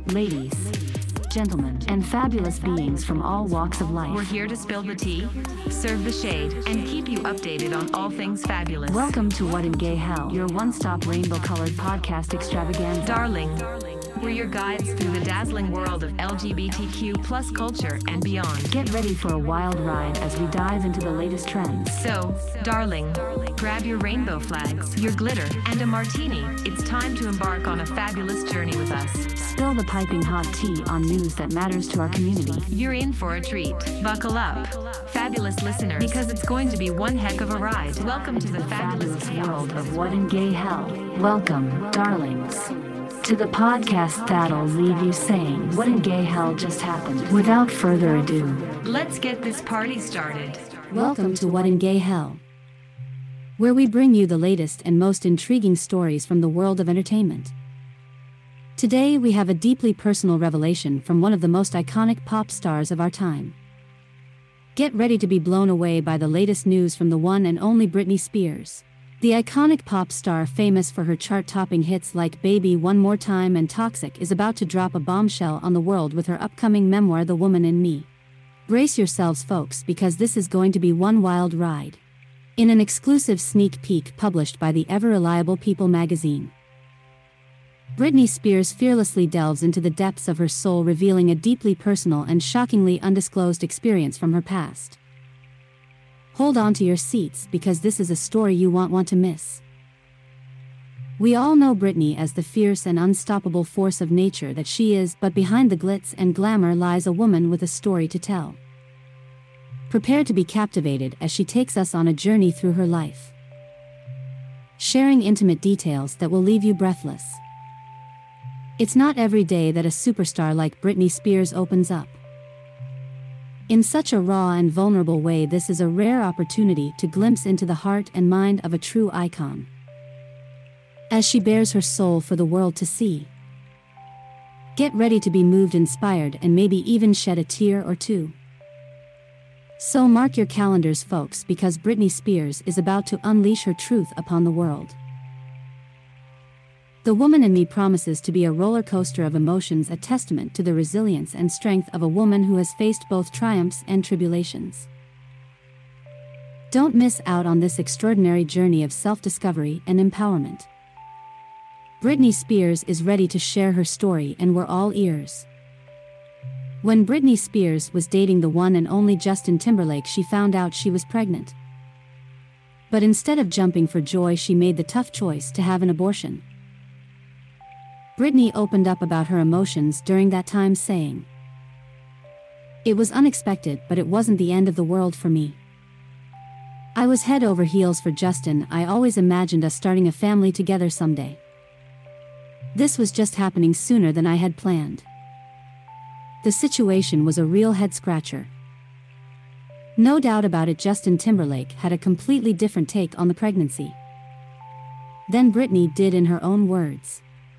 ladies, gentlemen, and fabulous beings from all walks of life. We're here to spill the tea, serve the shade, and keep you updated on all things fabulous. Welcome to What in Gay Hell, your one-stop rainbow-colored podcast extravaganza. Darling, we're your guides through the dazzling world of LGBTQ plus culture and beyond. Get ready for a wild ride as we dive into the latest trends. So, darling, grab your rainbow flags, your glitter, and a martini. It's time to embark on a fabulous journey with us. Spill the piping hot tea on news that matters to our community. You're in for a treat. Buckle up, fabulous listeners, because it's going to be one heck of a ride. Welcome to the fabulous world of What in Gay Hell. Welcome, darlings, to the podcast that'll leave you saying, what in gay hell just happened? Without further ado, let's get this party started. Welcome to What in Gay Hell, where we bring you the latest and most intriguing stories from the world of entertainment. Today we have a deeply personal revelation from one of the most iconic pop stars of our time. Get ready to be blown away by the latest news from the one and only Britney Spears. The iconic pop star famous for her chart-topping hits like Baby One More Time and Toxic is about to drop a bombshell on the world with her upcoming memoir The Woman in Me. Brace yourselves folks, because this is going to be one wild ride. In an exclusive sneak peek published by the ever-reliable People magazine, Britney Spears fearlessly delves into the depths of her soul, revealing a deeply personal and shockingly undisclosed experience from her past. Hold on to your seats, because this is a story you won't want to miss. We all know Britney as the fierce and unstoppable force of nature that she is, but behind the glitz and glamour lies a woman with a story to tell. Prepare to be captivated as she takes us on a journey through her life, sharing intimate details that will leave you breathless. It's not every day that a superstar like Britney Spears opens up in such a raw and vulnerable way. This is a rare opportunity to glimpse into the heart and mind of a true icon, as she bears her soul for the world to see. Get ready to be moved, inspired, and maybe even shed a tear or two. So mark your calendars, folks, because Britney Spears is about to unleash her truth upon the world. The Woman in Me promises to be a roller coaster of emotions, a testament to the resilience and strength of a woman who has faced both triumphs and tribulations. Don't miss out on this extraordinary journey of self-discovery and empowerment. Britney Spears is ready to share her story, and we're all ears. When Britney Spears was dating the one and only Justin Timberlake, she found out she was pregnant. But instead of jumping for joy, she made the tough choice to have an abortion. Britney opened up about her emotions during that time, saying, "It was unexpected, but it wasn't the end of the world for me. I was head over heels for Justin. I always imagined us starting a family together someday. This was just happening sooner than I had planned." The situation was a real head-scratcher. No doubt about it, Justin Timberlake had a completely different take on the pregnancy than Britney did. In her own words,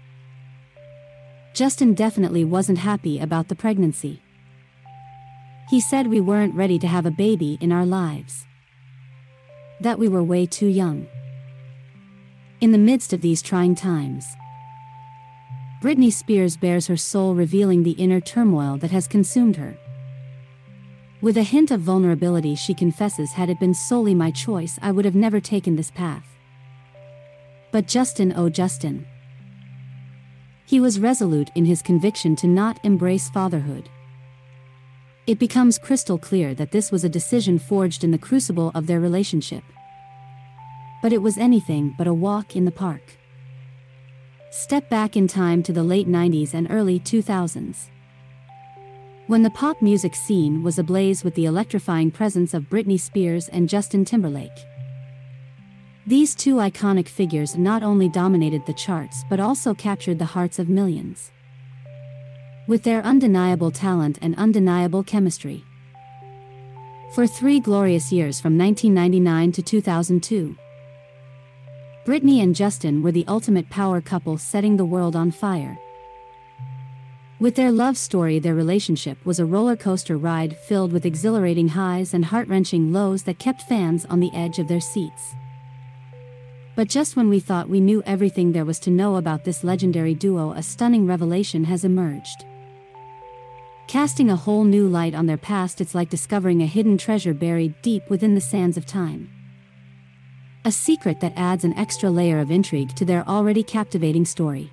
Justin definitely wasn't happy about the pregnancy. He said we weren't ready to have a baby in our lives, that we were way too young. In the midst of these trying times, Britney Spears bears her soul, revealing the inner turmoil that has consumed her. With a hint of vulnerability, she confesses, "Had it been solely my choice, I would have never taken this path. But Justin, oh Justin. He was resolute in his conviction to not embrace fatherhood." It becomes crystal clear that this was a decision forged in the crucible of their relationship. But it was anything but a walk in the park. Step back in time to the late 90s and early 2000s, when the pop music scene was ablaze with the electrifying presence of Britney Spears and Justin Timberlake. These two iconic figures not only dominated the charts but also captured the hearts of millions with their undeniable talent and undeniable chemistry. For 3 glorious years, from 1999 to 2002, Britney and Justin were the ultimate power couple, setting the world on fire. With their love story, their relationship was a roller coaster ride filled with exhilarating highs and heart-wrenching lows that kept fans on the edge of their seats. But just when we thought we knew everything there was to know about this legendary duo, a stunning revelation has emerged. Casting a whole new light on their past, it's like discovering a hidden treasure buried deep within the sands of time. A secret that adds an extra layer of intrigue to their already captivating story.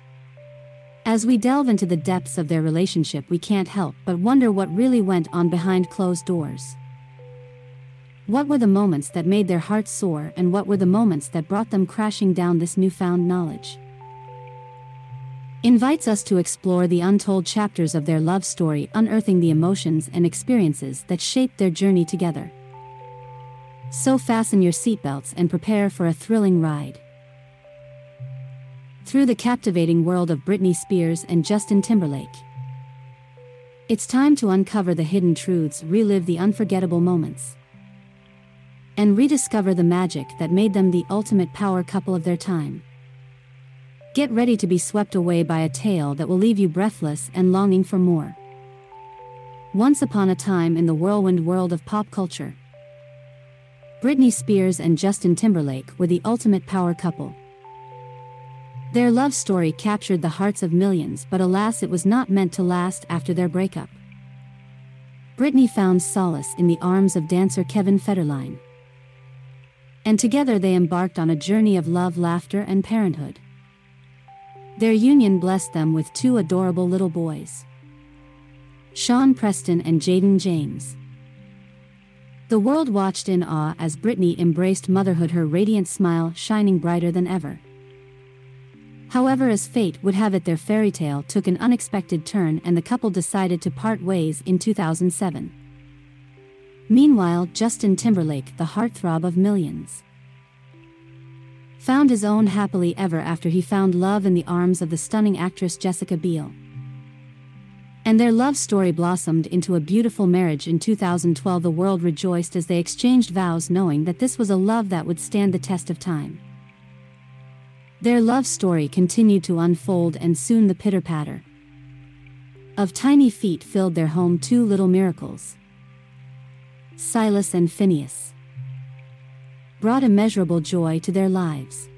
As we delve into the depths of their relationship, we can't help but wonder what really went on behind closed doors. What were the moments that made their hearts soar, and what were the moments that brought them crashing down? This newfound knowledge invites us to explore the untold chapters of their love story, unearthing the emotions and experiences that shaped their journey together. So fasten your seatbelts and prepare for a thrilling ride through the captivating world of Britney Spears and Justin Timberlake. It's time to uncover the hidden truths, relive the unforgettable moments, and rediscover the magic that made them the ultimate power couple of their time. Get ready to be swept away by a tale that will leave you breathless and longing for more. Once upon a time in the whirlwind world of pop culture, Britney Spears and Justin Timberlake were the ultimate power couple. Their love story captured the hearts of millions, but alas, it was not meant to last after their breakup. Britney found solace in the arms of dancer Kevin Federline, and together they embarked on a journey of love, laughter, and parenthood. Their union blessed them with two adorable little boys, Sean Preston and Jaden James. The world watched in awe as Britney embraced motherhood, her radiant smile shining brighter than ever. However, as fate would have it, their fairy tale took an unexpected turn and the couple decided to part ways in 2007. Meanwhile, Justin Timberlake, the heartthrob of millions, found his own happily ever after. He found love in the arms of the stunning actress Jessica Biel, and their love story blossomed into a beautiful marriage in 2012. The world rejoiced as they exchanged vows, knowing that this was a love that would stand the test of time. Their love story continued to unfold, and soon the pitter-patter of tiny feet filled their home. Two little miracles, Silas and Phineas, brought immeasurable joy to their lives.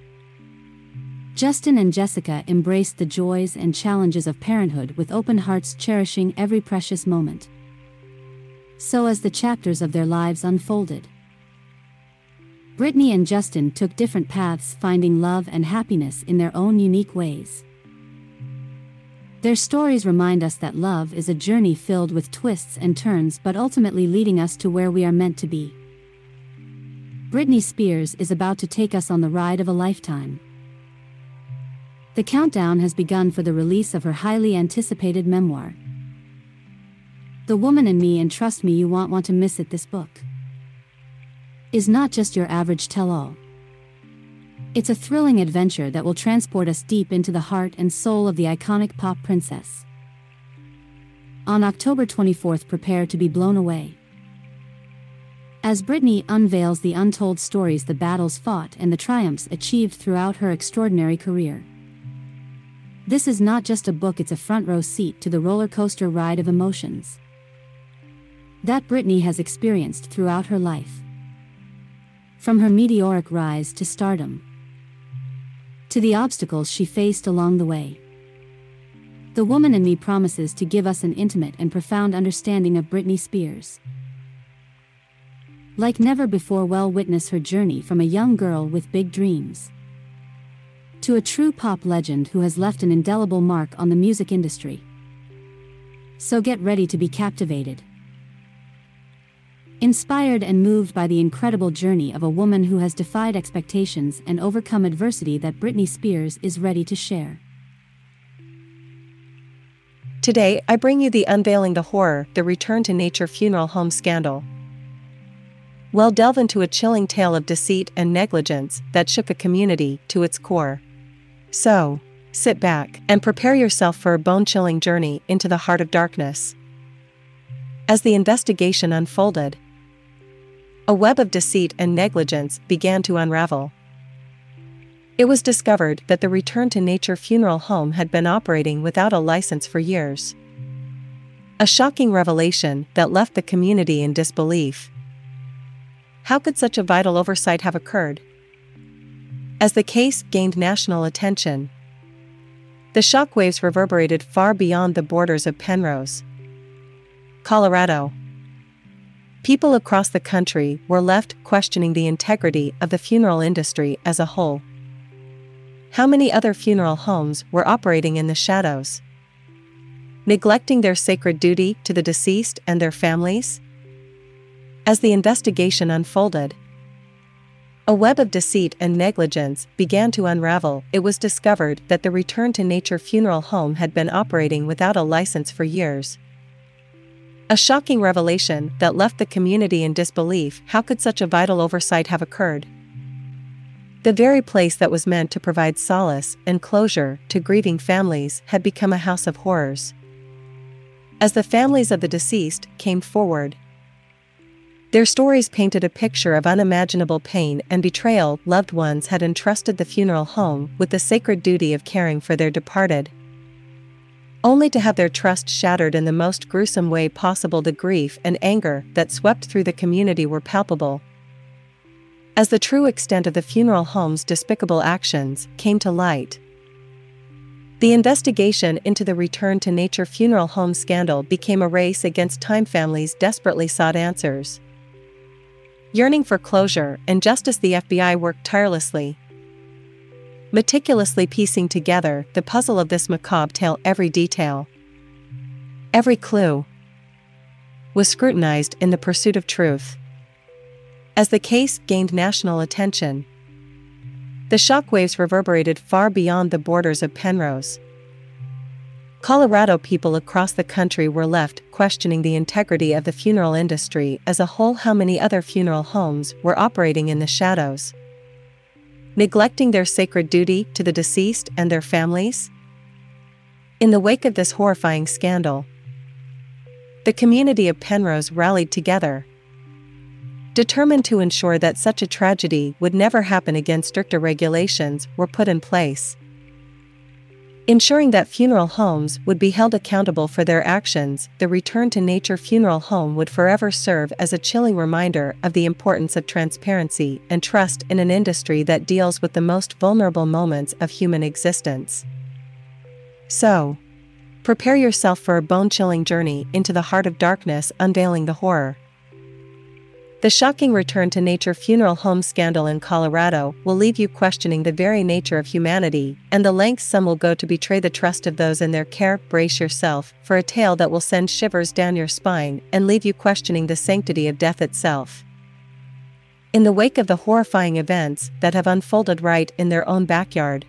Justin and Jessica embraced the joys and challenges of parenthood with open hearts, cherishing every precious moment. So as the chapters of their lives unfolded, Britney and Justin took different paths, finding love and happiness in their own unique ways. Their stories remind us that love is a journey filled with twists and turns, but ultimately leading us to where we are meant to be. Britney Spears is about to take us on the ride of a lifetime. The countdown has begun for the release of her highly anticipated memoir, The Woman in Me, and trust me, you won't want to miss it. This book is not just your average tell-all. It's a thrilling adventure that will transport us deep into the heart and soul of the iconic pop princess. On October 24th, prepare to be blown away as Britney unveils the untold stories, the battles fought, and the triumphs achieved throughout her extraordinary career. This is not just a book, it's a front-row seat to the roller coaster ride of emotions that Britney has experienced throughout her life. From her meteoric rise to stardom, to the obstacles she faced along the way, The Woman in Me promises to give us an intimate and profound understanding of Britney Spears. Like never before, we'll witness her journey from a young girl with big dreams to a true pop legend who has left an indelible mark on the music industry. So get ready to be captivated, inspired and moved by the incredible journey of a woman who has defied expectations and overcome adversity that Britney Spears is ready to share. Today, I bring you the unveiling the horror, the Return to Nature funeral home scandal. We'll delve into a chilling tale of deceit and negligence that shook a community to its core. So, sit back and prepare yourself for a bone-chilling journey into the heart of darkness. As the investigation unfolded, a web of deceit and negligence began to unravel. It was discovered that the Return to Nature funeral home had been operating without a license for years. A shocking revelation that left the community in disbelief. How could such a vital oversight have occurred? As the case gained national attention, the shockwaves reverberated far beyond the borders of Penrose, Colorado. People across the country were left questioning the integrity of the funeral industry as a whole. How many other funeral homes were operating in the shadows, neglecting their sacred duty to the deceased and their families? As the investigation unfolded, a web of deceit and negligence began to unravel. It was discovered that the Return to Nature Funeral Home had been operating without a license for years. A shocking revelation that left the community in disbelief. How could such a vital oversight have occurred? The very place that was meant to provide solace and closure to grieving families had become a house of horrors. As the families of the deceased came forward, their stories painted a picture of unimaginable pain and betrayal. Loved ones had entrusted the funeral home with the sacred duty of caring for their departed, only to have their trust shattered in the most gruesome way possible. The grief and anger that swept through the community were palpable, as the true extent of the funeral home's despicable actions came to light. The investigation into the Return to Nature Funeral Home scandal became a race against time. Families desperately sought answers. Yearning for closure and justice, the FBI worked tirelessly, meticulously piecing together the puzzle of this macabre tale. Every detail, every clue, was scrutinized in the pursuit of truth. As the case gained national attention, the shockwaves reverberated far beyond the borders of Penrose, Colorado. People across the country were left questioning the integrity of the funeral industry as a whole. How many other funeral homes were operating in the shadows, neglecting their sacred duty to the deceased and their families? In the wake of this horrifying scandal, the community of Penrose rallied together, determined to ensure that such a tragedy would never happen again. Stricter regulations were put in place, ensuring that funeral homes would be held accountable for their actions. The Return to Nature Funeral Home would forever serve as a chilling reminder of the importance of transparency and trust in an industry that deals with the most vulnerable moments of human existence. So, prepare yourself for a bone-chilling journey into the heart of darkness, unveiling the horror. The shocking Return to Nature Funeral Home scandal in Colorado will leave you questioning the very nature of humanity and the lengths some will go to betray the trust of those in their care. Brace yourself for a tale that will send shivers down your spine and leave you questioning the sanctity of death itself. In the wake of the horrifying events that have unfolded right in their own backyard,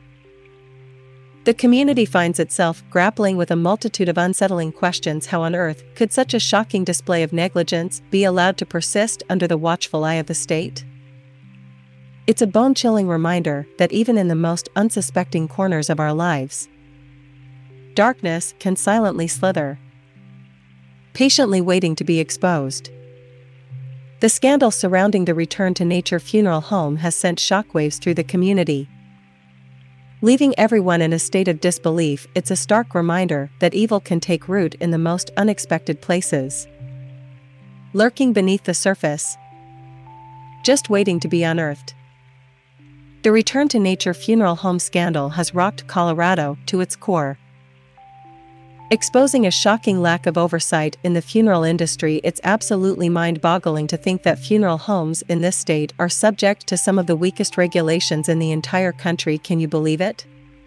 the community finds itself grappling with a multitude of unsettling questions. How on earth could such a shocking display of negligence be allowed to persist under the watchful eye of the state? It's a bone-chilling reminder that even in the most unsuspecting corners of our lives, darkness can silently slither, patiently waiting to be exposed. The scandal surrounding the Return to Nature Funeral Home has sent shockwaves through the community, leaving everyone in a state of disbelief. It's a stark reminder that evil can take root in the most unexpected places, lurking beneath the surface, just waiting to be unearthed. The Return to Nature Funeral Home scandal has rocked Colorado to its core, exposing a shocking lack of oversight in the funeral industry. It's absolutely mind-boggling to think that funeral homes in this state are subject to some of the weakest regulations in the entire country. Can you believe it?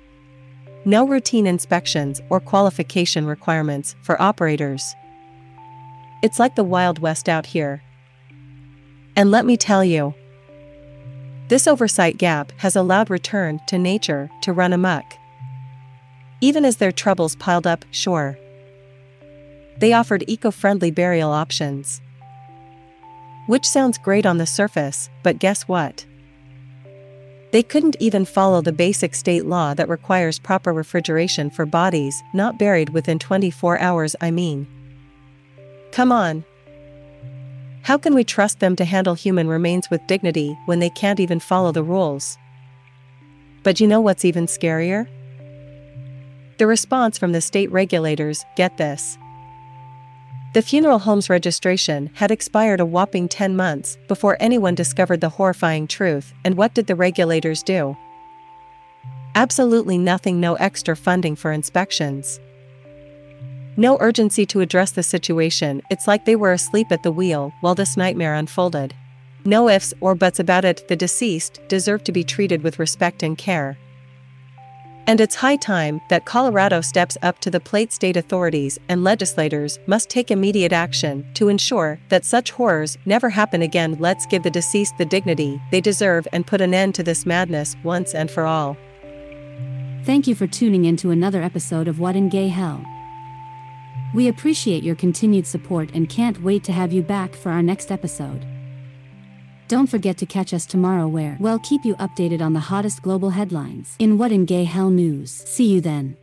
No routine inspections or qualification requirements for operators. It's like the Wild West out here. And let me tell you, this oversight gap has allowed Return to Nature to run amok. Even as their troubles piled up, sure, they offered eco-friendly burial options, which sounds great on the surface, but guess what? They couldn't even follow the basic state law that requires proper refrigeration for bodies not buried within 24 hours. I mean, come on. How can we trust them to handle human remains with dignity when they can't even follow the rules? But you know what's even scarier? The response from the state regulators. Get this. The funeral home's registration had expired a whopping 10 months before anyone discovered the horrifying truth. And what did the regulators do? Absolutely nothing, no extra funding for inspections. No urgency to address the situation, it's like they were asleep at the wheel while this nightmare unfolded. No ifs or buts about it, the deceased deserve to be treated with respect and care. And it's high time that Colorado steps up to the plate. State authorities and legislators must take immediate action to ensure that such horrors never happen again. Let's give the deceased the dignity they deserve and put an end to this madness once and for all. Thank you for tuning in to another episode of What in Gay Hell. We appreciate your continued support and can't wait to have you back for our next episode. Don't forget to catch us tomorrow where we'll keep you updated on the hottest global headlines in What in Gay Hell news. See you then.